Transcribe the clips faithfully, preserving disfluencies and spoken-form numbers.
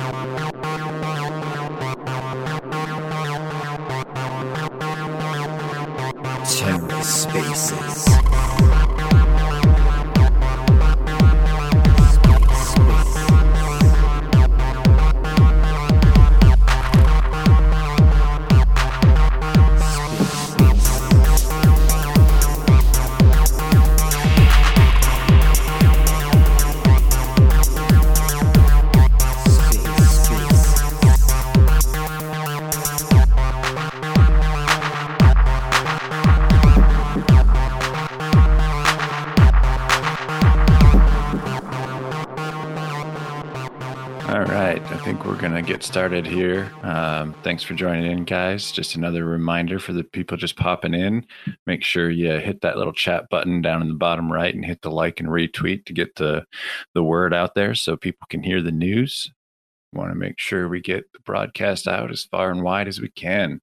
TerraSpaces. Get started here. Um, thanks for joining in, guys. Just another reminder for the people just popping in. Make sure you hit that little chat button down in the bottom right and hit the like and retweet to get the, the word out there so people can hear the news. We want to make sure we get the broadcast out as far and wide as we can.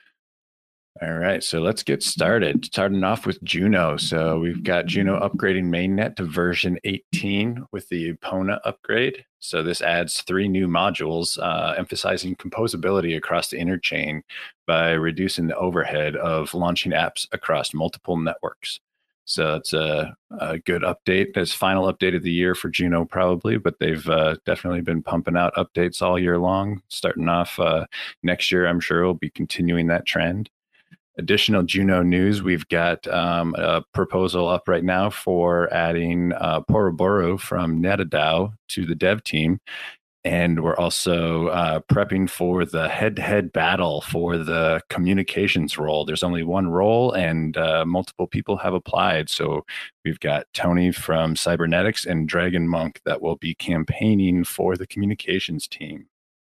All right, so let's get started. Starting off with Juno. So we've got Juno upgrading mainnet to version eighteen with the Epona upgrade. So this adds three new modules, uh, emphasizing composability across the interchain by reducing the overhead of launching apps across multiple networks. So it's a, a good update. That's final update of the year for Juno probably, but they've uh, definitely been pumping out updates all year long. Starting off uh, next year, I'm sure we'll be continuing that trend. Additional Juno news, we've got um, a proposal up right now for adding uh, Poroboro from NetADAO to the dev team. And we're also uh, prepping for the head-to-head battle for the communications role. There's only one role and uh, multiple people have applied. So we've got Tony from Cybernetics and Dragon Monk that will be campaigning for the communications team.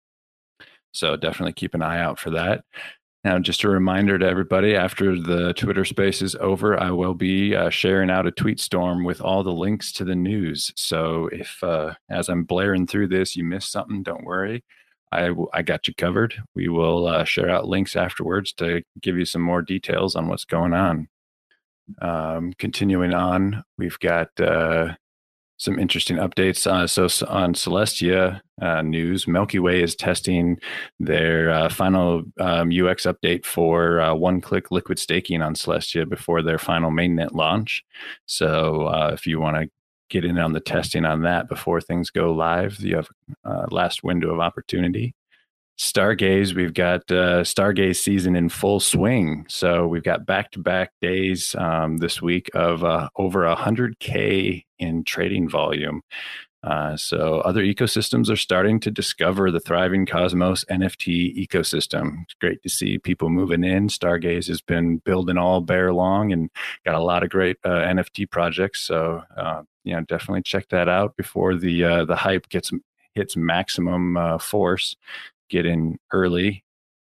So definitely keep an eye out for that. Now, just a reminder to everybody, after the Twitter space is over, I will be uh, sharing out a tweet storm with all the links to the news. So if, uh, as I'm blaring through this, you missed something, don't worry. I, I got you covered. We will uh, share out links afterwards to give you some more details on what's going on. Um, continuing on, we've got uh, some interesting updates. Uh, so, so on Celestia uh, news, Milky Way is testing their uh, final um, U X update for uh, one-click liquid staking on Celestia before their final mainnet launch. So uh, if you want to get in on the testing on that before things go live, you have a uh, last window of opportunity. Stargaze, we've got uh, Stargaze season in full swing. So we've got back-to-back days um, this week of uh, over one hundred K in trading volume. Uh, so other ecosystems are starting to discover the thriving Cosmos N F T ecosystem. It's great to see people moving in. Stargaze has been building all bear long and got a lot of great uh, N F T projects. So uh, you know, definitely check that out before the uh, the hype gets hits maximum uh, force. Get in early.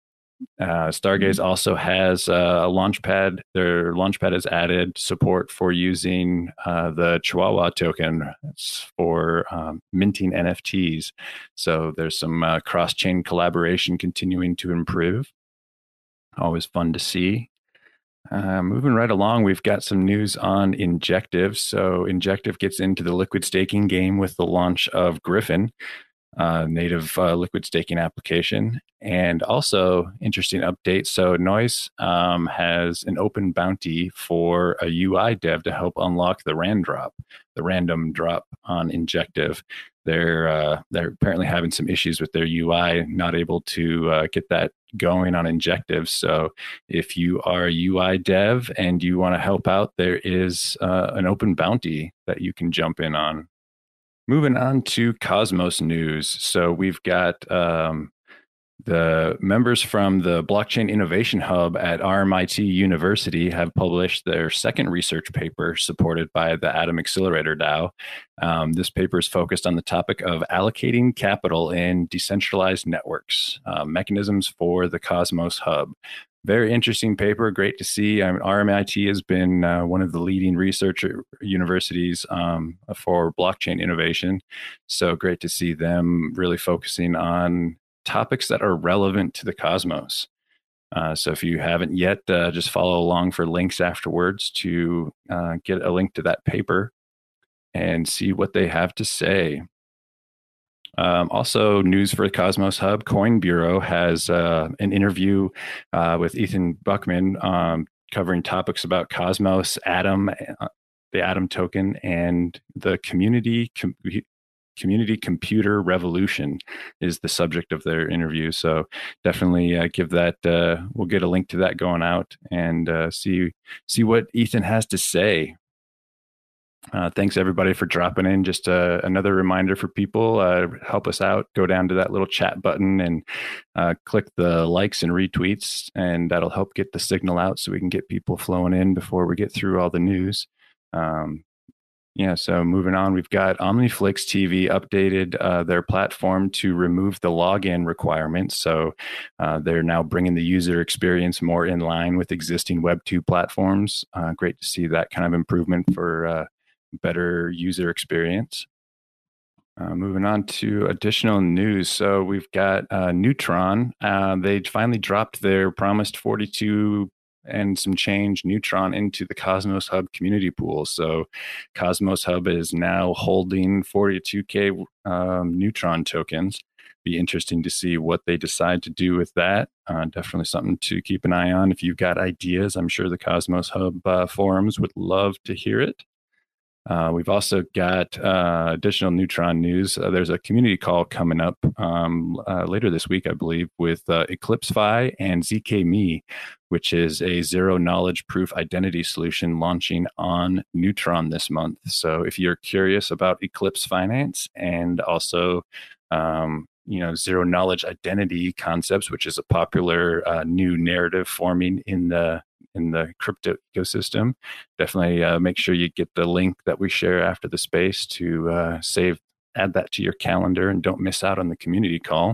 Uh, Stargaze also has uh, a launchpad. Their launchpad has added support for using uh, the Chihuahua token for um, minting N F Ts. So there's some uh, cross-chain collaboration continuing to improve. Always fun to see. Uh, moving right along, we've got some news on Injective. So Injective gets into the liquid staking game with the launch of Griffin. Uh, native uh, liquid staking application. And also interesting update. So Noise um, has an open bounty for a U I dev to help unlock the RAND drop, the random drop on Injective. They're uh, they're apparently having some issues with their U I, not able to uh, get that going on Injective. So if you are a U I dev and you want to help out, there is uh, an open bounty that you can jump in on. Moving on to Cosmos news. So we've got um, the members from the Blockchain Innovation Hub at R M I T University have published their second research paper supported by the Atom Accelerator DAO. Um, this paper is focused on the topic of allocating capital in decentralized networks, uh, mechanisms for the Cosmos Hub. Very interesting paper. Great to see. I mean, R M I T has been uh, one of the leading research universities um, for blockchain innovation. So great to see them really focusing on topics that are relevant to the cosmos. Uh, so if you haven't yet, uh, just follow along for links afterwards to uh, get a link to that paper and see what they have to say. Um, also, news for Cosmos Hub. Coin Bureau has uh, an interview uh, with Ethan Buckman um, covering topics about Cosmos, Atom, uh, the Atom token, and the community com- community computer revolution is the subject of their interview. So definitely uh, give that. Uh, we'll get a link to that going out and uh, see see what Ethan has to say. Uh, thanks everybody for dropping in. Just uh, another reminder for people, uh, help us out. Go down to that little chat button and uh, click the likes and retweets, and that'll help get the signal out so we can get people flowing in before we get through all the news. Um, yeah, so moving on, we've got OmniFlix T V updated uh, their platform to remove the login requirements. So uh, they're now bringing the user experience more in line with existing Web two platforms. Uh, great to see that kind of improvement for uh, better user experience. Uh, moving on to additional news. So we've got uh, Neutron. Uh, they finally dropped their promised forty-two and some change Neutron into the Cosmos Hub community pool. So Cosmos Hub is now holding forty-two K um, Neutron tokens. Be interesting to see what they decide to do with that. Uh, definitely something to keep an eye on. If you've got ideas, I'm sure the Cosmos Hub uh, forums would love to hear it. Uh, we've also got uh, additional Neutron news. Uh, there's a community call coming up um, uh, later this week, I believe, with uh, EclipseFi and Z K M E, which is a zero knowledge proof identity solution launching on Neutron this month. So if you're curious about Eclipse Finance and also um, you know, zero knowledge identity concepts, which is a popular uh, new narrative forming in the in the crypto ecosystem, definitely uh, make sure you get the link that we share after the space to uh, save, add that to your calendar, and don't miss out on the community call.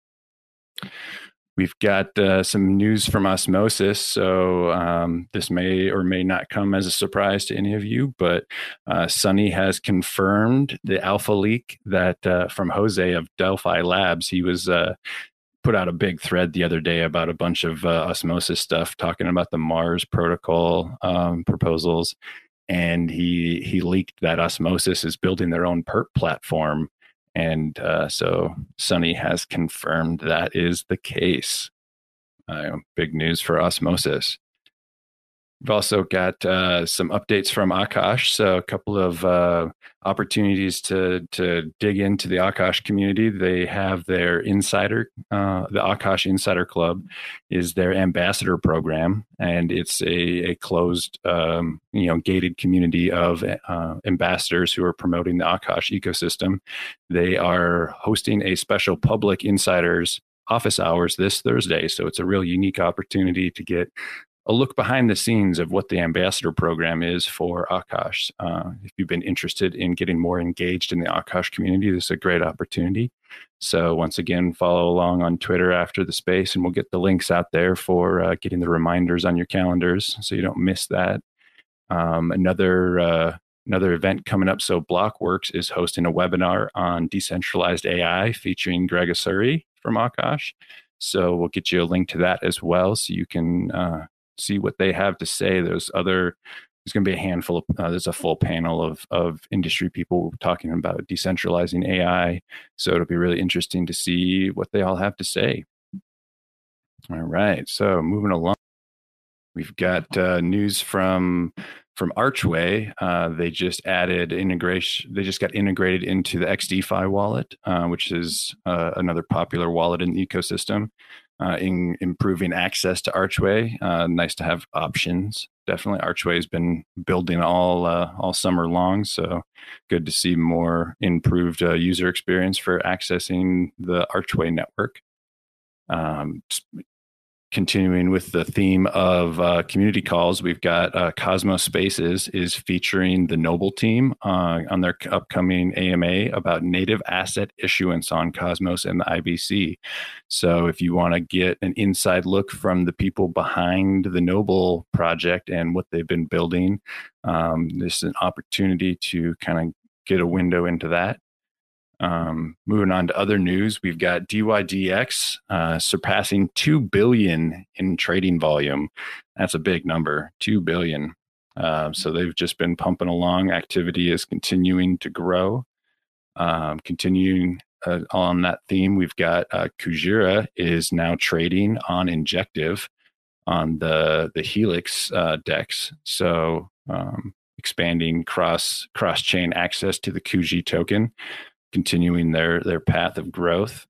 We've got uh, some news from Osmosis, so um, this may or may not come as a surprise to any of you, but uh, Sunny has confirmed the alpha leak that uh, from Jose of Delphi Labs. He was uh, put out a big thread the other day about a bunch of uh, Osmosis stuff, talking about the Mars protocol um, proposals, and he he leaked that Osmosis is building their own perp platform, and uh, so Sunny has confirmed that is the case. Uh, big news for Osmosis. We've also got uh, some updates from Akash, so a couple of uh, opportunities to to dig into the Akash community. They have their insider, uh, the Akash Insider Club, is their ambassador program, and it's a, a closed, um, you know, gated community of uh, ambassadors who are promoting the Akash ecosystem. They are hosting a special public insiders office hours this Thursday, so it's a real unique opportunity to get a look behind the scenes of what the ambassador program is for Akash. Uh, if you've been interested in getting more engaged in the Akash community, this is a great opportunity. So once again, follow along on Twitter after the space, and we'll get the links out there for uh, getting the reminders on your calendars so you don't miss that. Um, another uh, another event coming up. So Blockworks is hosting a webinar on decentralized A I featuring Greg Asuri from Akash. So we'll get you a link to that as well, so you can uh, see what they have to say. There's other, there's going to be a handful of, uh, there's a full panel of, of industry people talking about decentralizing A I. So it'll be really interesting to see what they all have to say. All right. So moving along, we've got uh, news from from Archway. Uh, they just added integration. They just got integrated into the X D F I wallet, uh, which is uh, another popular wallet in the ecosystem. Uh, in improving access to Archway, uh, nice to have options. Definitely, Archway has been building all uh, all summer long, so good to see more improved uh, user experience for accessing the Archway network. Um, Continuing with the theme of uh, community calls, we've got uh, Cosmos Spaces is featuring the Noble team uh, on their upcoming A M A about native asset issuance on Cosmos and the I B C. So if you want to get an inside look from the people behind the Noble project and what they've been building, um, this is an opportunity to kind of get a window into that. Um, moving on to other news, we've got D Y D X uh, surpassing two billion in trading volume. That's a big number, two billion. Uh, so they've just been pumping along. Activity is continuing to grow. Um, continuing uh, on that theme, we've got uh, Kujira is now trading on Injective on the the Helix uh, DEX. So um, expanding cross cross chain access to the Kuji token, continuing their their path of growth.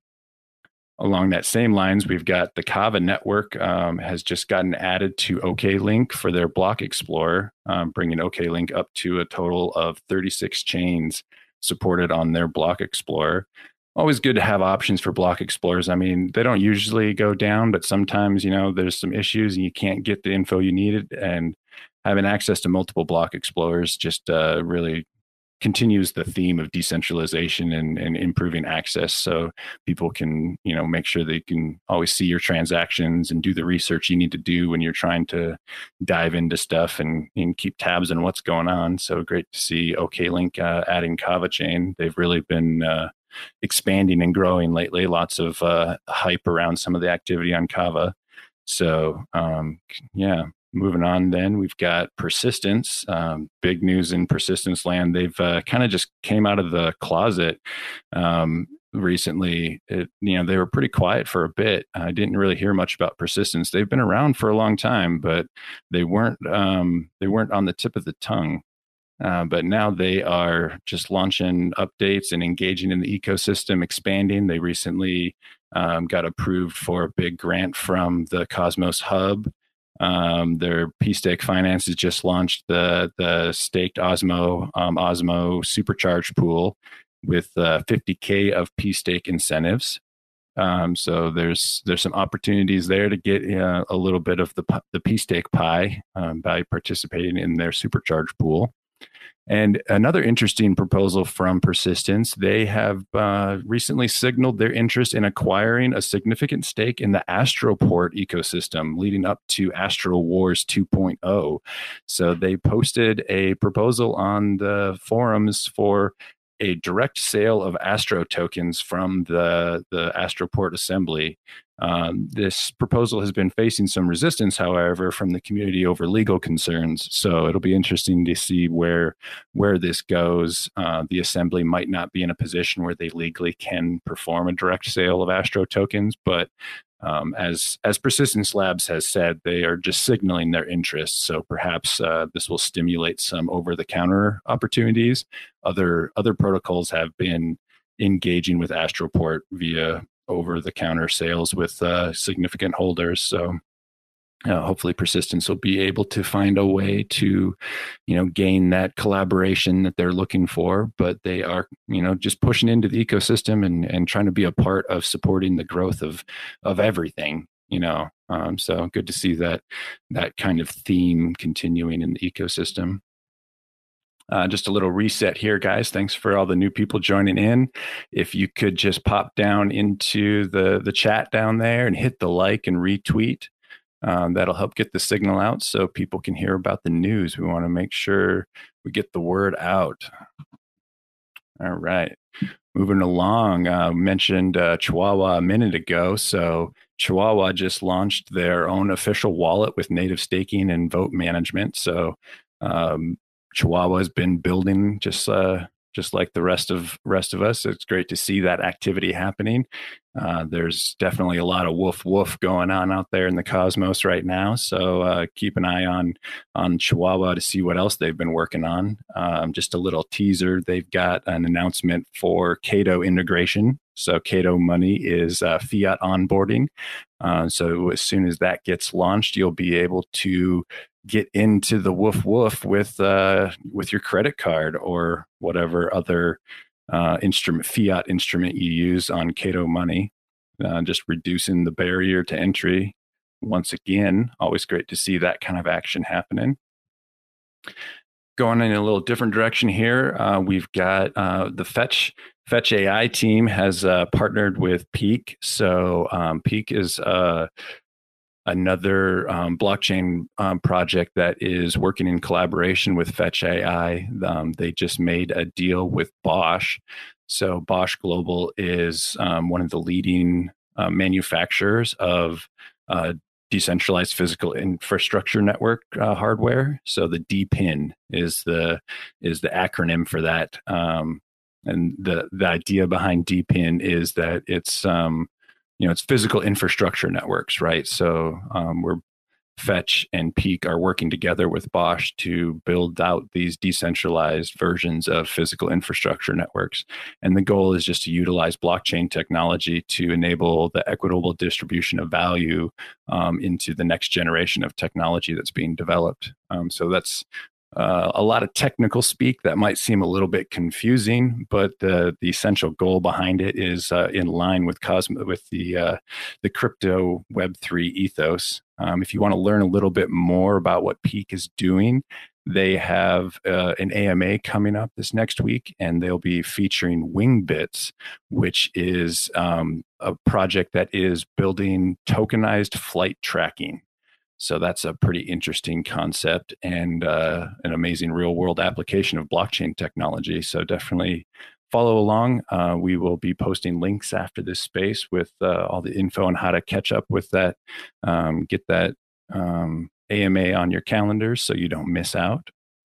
Along that same lines, we've got the Kava network um, has just gotten added to OKLink for their block explorer, um, bringing OKLink up to a total of thirty-six chains supported on their block explorer. Always good to have options for block explorers. I mean, they don't usually go down, but sometimes, you know, there's some issues and you can't get the info you needed. And having access to multiple block explorers just uh, really continues the theme of decentralization and, and improving access, so people can, you know, make sure they can always see your transactions and do the research you need to do when you're trying to dive into stuff and, and keep tabs on what's going on. So great to see OKLink uh, adding Kava Chain. They've really been uh, expanding and growing lately. Lots of uh, hype around some of the activity on Kava. So um, yeah, moving on, then we've got Persistence. Um, big news in Persistence land. They've uh, kind of just came out of the closet um, recently. It, you know, they were pretty quiet for a bit. I didn't really hear much about Persistence. They've been around for a long time, but they weren't um, they weren't on the tip of the tongue. Uh, but now they are just launching updates and engaging in the ecosystem, expanding. They recently um, got approved for a big grant from the Cosmos Hub. Um, their P-Stake Finance has just launched the the staked Osmo um, Osmo Supercharge pool with uh, fifty K of P-Stake incentives. Um, so there's there's some opportunities there to get uh, a little bit of the the P-Stake pie um, by participating in their Supercharge pool. And another interesting proposal from Persistence, they have uh, recently signaled their interest in acquiring a significant stake in the Astroport ecosystem leading up to Astro Wars two point oh. So they posted a proposal on the forums for a direct sale of Astro tokens from the, the Astroport assembly. Um, this proposal has been facing some resistance, however, from the community over legal concerns. So it'll be interesting to see where where this goes. Uh, the assembly might not be in a position where they legally can perform a direct sale of Astro tokens, but um, as as Persistence Labs has said, they are just signaling their interest. So perhaps uh, this will stimulate some over-the-counter opportunities. Other other protocols have been engaging with Astroport via over-the-counter sales with uh, significant holders. So uh, hopefully Persistence will be able to find a way to, you know, gain that collaboration that they're looking for. But they are, you know, just pushing into the ecosystem and, and trying to be a part of supporting the growth of of everything, you know. Um, so good to see that that kind of theme continuing in the ecosystem. Uh, just a little reset here, guys. Thanks for all the new people joining in. If you could just pop down into the, the chat down there and hit the like and retweet, um, that'll help get the signal out so people can hear about the news. We want to make sure we get the word out. All right. Moving along, uh, mentioned uh, Chihuahua a minute ago. So Chihuahua just launched their own official wallet with native staking and vote management. So um, Chihuahua has been building just uh, just like the rest of rest of us. It's great to see that activity happening. Uh, there's definitely a lot of woof woof going on out there in the cosmos right now. So uh, keep an eye on on Chihuahua to see what else they've been working on. Um, just a little teaser: they've got an announcement for Cato integration. So Cato Money is uh, fiat onboarding. Uh, so as soon as that gets launched, you'll be able to get into the woof woof with uh, with your credit card or whatever other uh, instrument fiat instrument you use on Cato Money, uh, just reducing the barrier to entry. Once again, always great to see that kind of action happening. Going in a little different direction here, uh, we've got uh, the Fetch Fetch A I team has uh, partnered with Peak. So um, Peak is uh, another um, blockchain um, project that is working in collaboration with Fetch A I. Um, they just made a deal with Bosch. So Bosch Global is um, one of the leading uh, manufacturers of uh, decentralized physical infrastructure network uh, hardware. So the D P I N is the is the acronym for that. Um, and the the idea behind D PIN is that it's um, you know it's physical infrastructure networks, right? So um, we're Fetch and Peak are working together with Bosch to build out these decentralized versions of physical infrastructure networks. And the goal is just to utilize blockchain technology to enable the equitable distribution of value um, into the next generation of technology that's being developed. Um, so that's uh, a lot of technical speak that might seem a little bit confusing, but the the essential goal behind it is uh, in line with Cosmo with the uh, the crypto Web three ethos. Um, if you want to learn a little bit more about what Peak is doing, they have uh, an A M A coming up this next week, and they'll be featuring Wingbits, which is um, a project that is building tokenized flight tracking. So that's a pretty interesting concept and uh, an amazing real world application of blockchain technology. So definitely follow along. Uh, we will be posting links after this space with uh, all the info on how to catch up with that, um, get that um, A M A on your calendars so you don't miss out.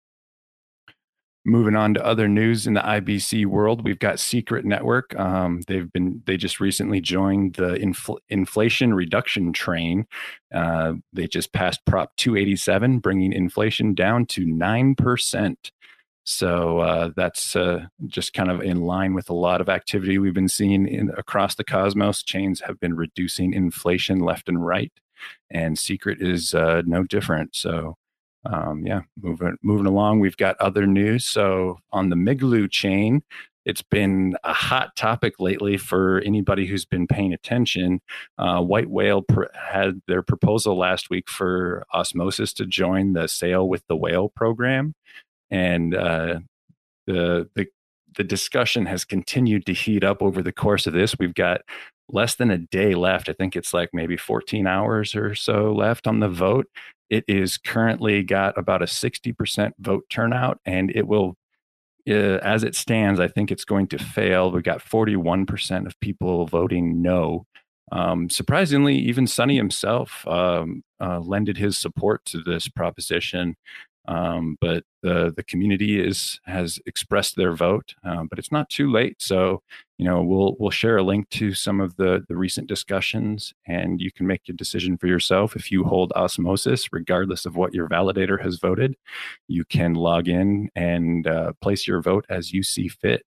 Moving on to other news in the I B C world, we've got Secret Network. Um, they've been they just recently joined the infl- Inflation Reduction Train. Uh, they just passed Prop two eighty-seven, bringing inflation down to nine percent. So uh, that's uh, just kind of in line with a lot of activity we've been seeing in, across the cosmos. Chains have been reducing inflation left and right, and Secret is uh, no different. So um, yeah, moving moving along. We've got other news. So on the Migloo chain, it's been a hot topic lately for anybody who's been paying attention. Uh, White Whale pr- had their proposal last week for Osmosis to join the Sail with the Whale program, and uh, the the the discussion has continued to heat up over the course of this. We've got less than a day left. I think it's like maybe fourteen hours or so left on the vote. It is currently got about a sixty percent vote turnout, and it will, uh, as it stands, I think it's going to fail. We've got forty-one percent of people voting no. Um, surprisingly, even Sonny himself um, uh, lended his support to this proposition. Um, but the the community is has expressed their vote, um, but it's not too late. So you know we'll we'll share a link to some of the the recent discussions, and you can make a decision for yourself. If you hold Osmosis, regardless of what your validator has voted, you can log in and uh, place your vote as you see fit.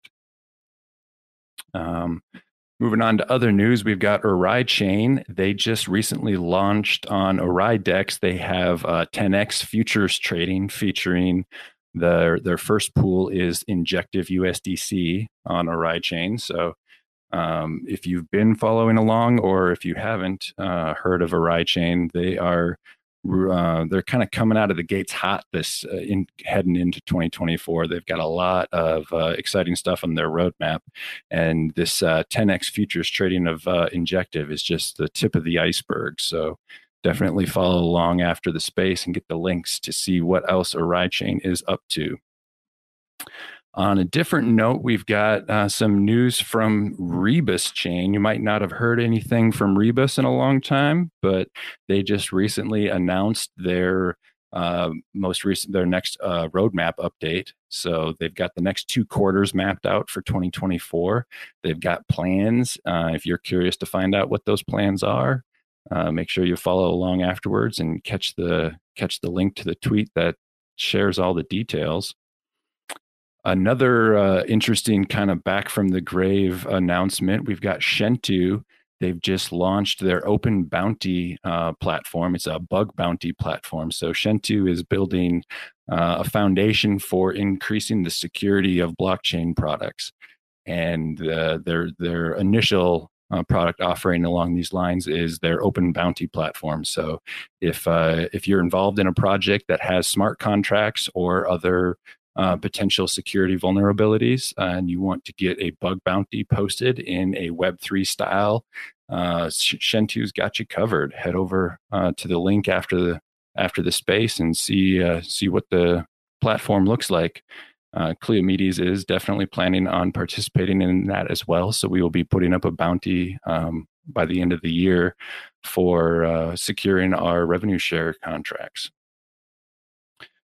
Um, Moving on to other news, we've got Arai Chain. They just recently launched on Arai They have uh, ten X futures trading featuring their their first pool is Injective U S D C on Arai Chain. So um, if you've been following along, or if you haven't uh, heard of Arai Chain, they are uh, they're kind of coming out of the gates hot this uh, in heading into twenty twenty-four. They've got a lot of uh, exciting stuff on their roadmap, and this uh, ten X futures trading of uh, Injective is just the tip of the iceberg. So definitely follow along after the space and get the links to see what else Arai Chain is up to. On a different note, we've got uh, some news from Rebus Chain. You might not have heard anything from Rebus in a long time, but they just recently announced their uh, most recent, their next uh, roadmap update. So they've got the next two quarters mapped out for twenty twenty-four. They've got plans. Uh, if you're curious to find out what those plans are, uh, make sure you follow along afterwards and catch the catch the link to the tweet that shares all the details. Another uh, interesting kind of back from the grave announcement, we've got Shentu. They've just launched their open bounty uh, platform. It's a bug bounty platform. So Shentu is building uh, a foundation for increasing the security of blockchain products. And uh, their their initial uh, product offering along these lines is their open bounty platform. So if uh, if you're involved in a project that has smart contracts or other uh, potential security vulnerabilities, uh, and you want to get a bug bounty posted in a Web three style, uh, Shentu's got you covered. Head over uh, to the link after the after the space and see uh, see what the platform looks like. Uh, Cleomedes is definitely planning on participating in that as well. So we will be putting up a bounty um, by the end of the year for uh, securing our revenue share contracts.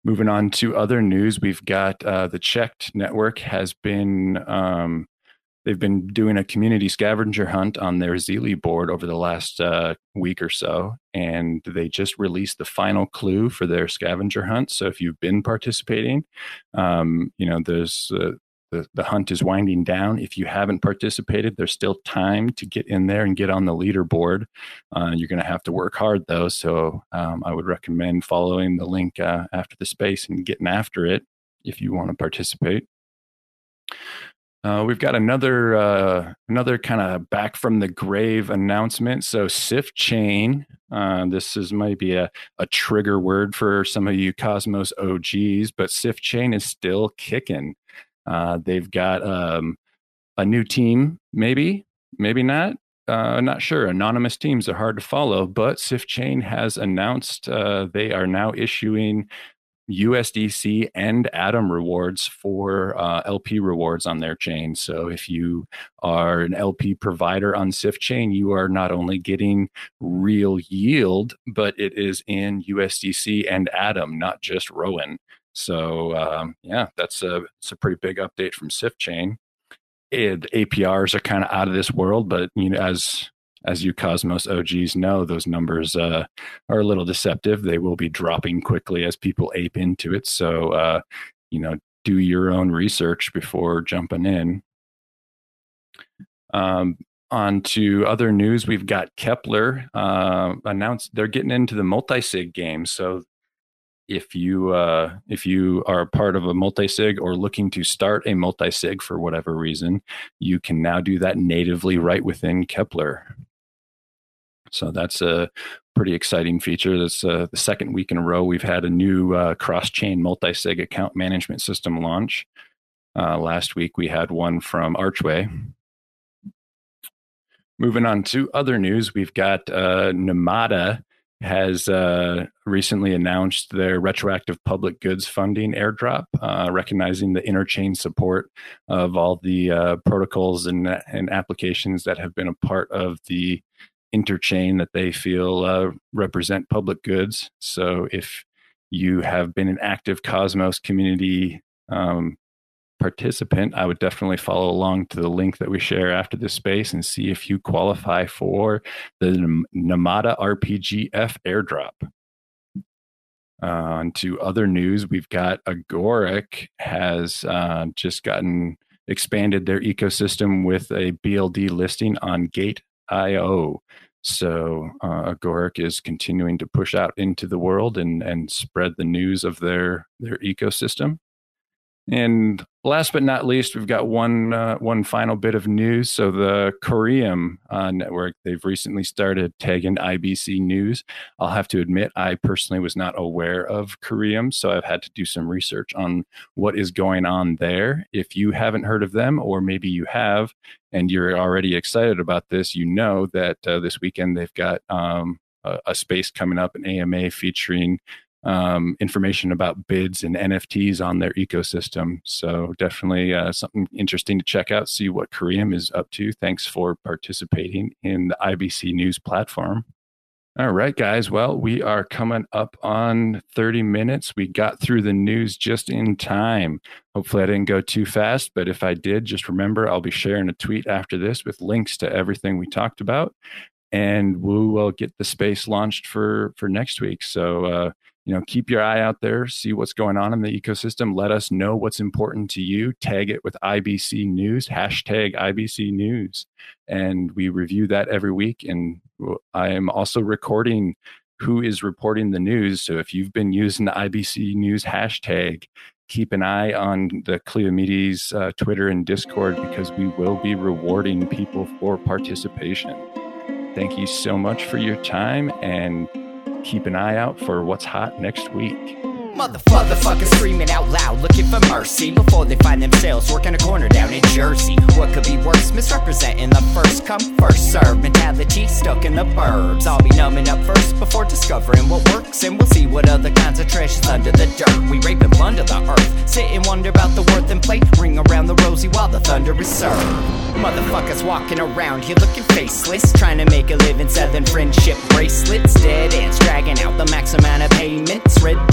Moving on to other news, we've got uh, the Checked Network has been, um, they've been doing a community scavenger hunt on their Zeely board over the last uh, week or so, and they just released the final clue for their scavenger hunt. So if you've been participating, um, you know, there's uh, the, the hunt is winding down. If you haven't participated, there's still time to get in there and get on the leaderboard. Uh, you're going to have to work hard, though. So um, I would recommend following the link uh, after the space and getting after it if you want to participate. Uh, we've got another uh, another kind of back from the grave announcement. So SifChain, uh, this is maybe a, a trigger word for some of you Cosmos O Gs, but SifChain is still kicking. Uh, they've got um, a new team, maybe, maybe not. Uh, not sure. Anonymous teams are hard to follow, but SifChain has announced uh, they are now issuing U S D C and Atom rewards for uh, L P rewards on their chain. So if you are an L P provider on SifChain, you are not only getting real yield, but it is in U S D C and Atom, not just Rowan. So um, yeah, that's a, it's a pretty big update from SifChain. It, A P Rs are kind of out of this world, but you know, as as you Cosmos O Gs know, those numbers uh, are a little deceptive. They will be dropping quickly as people ape into it. So uh, you know, do your own research before jumping in. Um, on to other news, we've got Kepler uh, announced they're getting into the multi-sig game. So if you uh, if you are a part of a multi-sig or looking to start a multi-sig for whatever reason, you can now do that natively right within Kepler. So that's a pretty exciting feature. That's uh, the second week in a row we've had a new uh, cross-chain multi-sig account management system launch. Uh, last week we had one from Archway. Moving on to other news, we've got uh, Namada has uh, recently announced their retroactive public goods funding airdrop, uh, recognizing the interchain support of all the uh, protocols and, and applications that have been a part of the interchain that they feel uh, represent public goods. So if you have been an active Cosmos community um, participant, I would definitely follow along to the link that we share after this space and see if you qualify for the Namada R P G F airdrop. Uh, on to other news, we've got Agoric has uh, just gotten expanded their ecosystem with a B L D listing on Gate dot I O. So uh, Agoric is continuing to push out into the world and and spread the news of their their ecosystem. And last but not least, we've got one uh, one final bit of news. So the Corium uh, network, they've recently started tagging I B C News. I'll have to admit, I personally was not aware of Corium, so I've had to do some research on what is going on there. If you haven't heard of them, or maybe you have, and you're already excited about this, you know that uh, this weekend they've got um, a, a space coming up, an A M A featuring Um, information about bids and N F Ts on their ecosystem. So definitely uh, something interesting to check out, see what Corium is up to. Thanks for participating in the I B C News platform. All right, guys. Well, we are coming up on thirty minutes. We got through the news just in time. Hopefully I didn't go too fast, but if I did, just remember I'll be sharing a tweet after this with links to everything we talked about, and we will get the space launched for, for next week. So, uh, you know, keep your eye out there, see what's going on in the ecosystem. Let us know what's important to you. Tag it with I B C News, hashtag I B C News. And we review that every week. And I am also recording who is reporting the news. So if you've been using the I B C News hashtag, keep an eye on the Cleomedes uh, Twitter and Discord, because we will be rewarding people for participation. Thank you so much for your time, and keep an eye out for what's hot next week. Motherfuckers screaming out loud, looking for mercy before they find themselves working a corner down in Jersey. What could be worse? Misrepresenting the first come, first serve mentality stuck in the burbs. I'll be numbing up first before discovering what works, and we'll see what other kinds of treasures under the dirt. We rape and plunder the earth, sit and wonder about the worth and play, ring around the rosy while the thunder is served. Motherfuckers walking around here looking faceless, trying to make a living selling friendship bracelets. Dead ends dragging out the max amount of payments, red down days.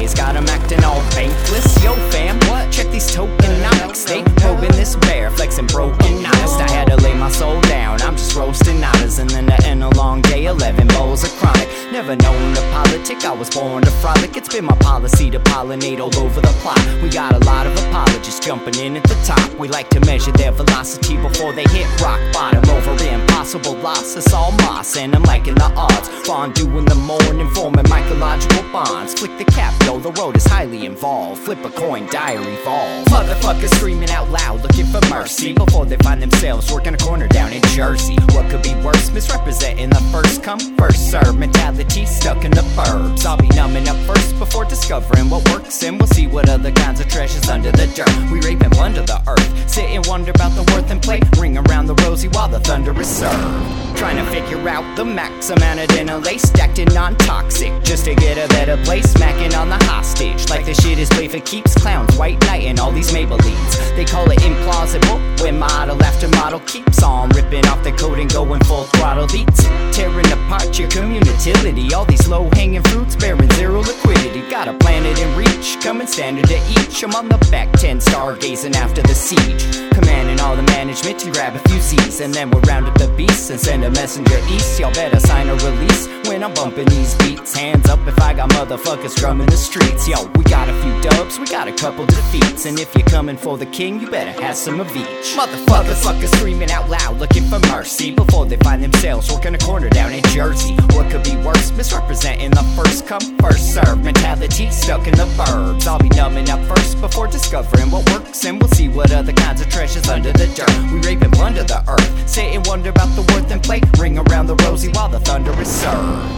days, got 'em acting all bankless. Yo fam, what? Check these tokenomics. They probing this bear, flexing broken honest. I had to lay my soul down, I'm just roasting honors. And then to end a long day, eleven bowls of chronic. Never known to politic, I was born to frolic. It's been my policy to pollinate all over the plot. We got a lot of apologists jumping in at the top. We like to measure their velocity before they hit rock bottom. Over impossible loss, it's all moss, and I'm liking the odds. Fondue in the morning, forming mycological bonds. Flick the cap, though the road is highly involved. Flip a coin, diary evolve. Motherfuckers screaming out loud, looking for mercy before they find themselves working a corner down in Jersey. What could be worse? Misrepresenting the first come, first serve mentality stuck in the burbs. I'll be numbing up first before discovering what works, and we'll see what other kinds of treasures under the dirt. We rape and plunder the earth, sit and wonder about the worth and play. Ring around the rosy while the thunder is served. Trying to figure out the max amount of dinner lace, stacked in non-toxic, just to get a better place. Smacking on the hostage like the shit is played for keeps. Clowns, white knight, and all these Maybellines. They call it implausible when model after model keeps on ripping off the coat and going full throttle beats, tearing apart your community. All these low-hanging fruits bearing zero liquidity. Got a planet in reach, coming standard to each. I'm on the back ten, stargazing after the siege, commanding all the management to grab a few Z's, and then we'll round up the beasts and send a messenger east. Y'all better sign a release when I'm bumping these beats. Hands up if I got motherfuckers drumming the streets. Yo, we got a few dubs, we got a couple defeats, and if you're coming for the king, you better have some of each. Motherfuckers, fuckers screaming out loud, looking for mercy before they find themselves working a corner down in Jersey. What could be worse? Misrepresenting the first come, first serve mentality stuck in the burbs. I'll be numbing up first before discovering what works, and we'll see what other kinds of treasures under the dirt. We rape and plunder the earth, sit and wonder about the worth and play. Ring around the rosy while the thunder is served.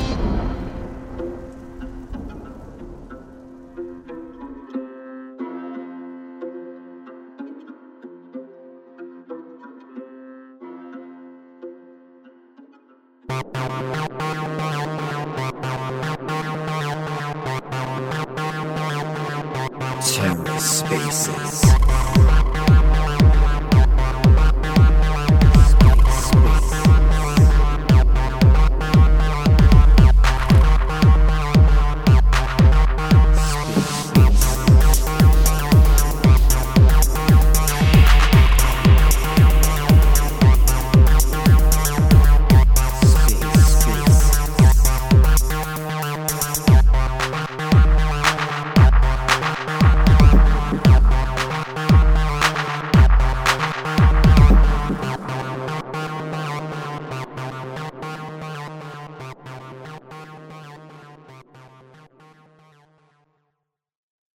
TerraSpaces.